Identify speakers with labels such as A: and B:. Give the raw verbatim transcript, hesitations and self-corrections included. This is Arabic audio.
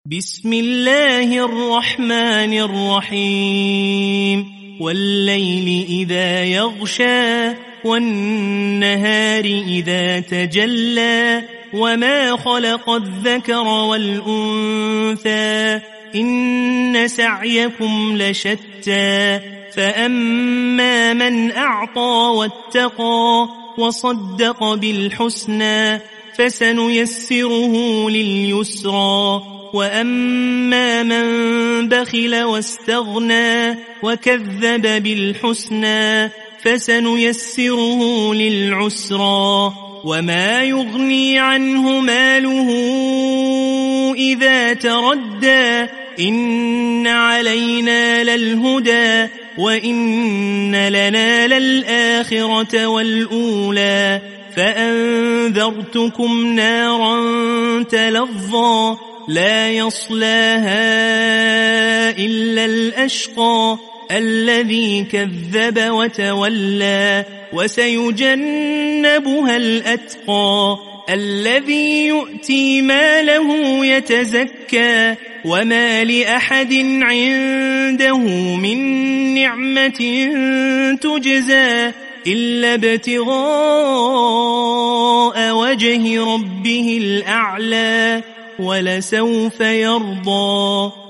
A: بسم الله الرحمن الرحيم والليل إذا يغشى والنهار إذا تجلى وما خلق الذكر والأنثى إن سعيكم لشتى فأما من أعطى واتقى وصدق بالحسنى فسنيسره لليسرى وأما من بخل واستغنى وكذب بالحسنى فسنيسره للعسرى وما يغني عنه ماله إذا تردى إن علينا للهدى وإن لنا للآخرة والأولى فأنذرتكم نارا تلظى لا يصلاها إلا الأشقى الذي كذب وتولى وسيجنبها الأتقى الذي يؤتي ماله يتزكى وما لأحد عنده من نعمة تجزى إلا ابتغاء وجه ربه الأعلى ولسوف يرضى.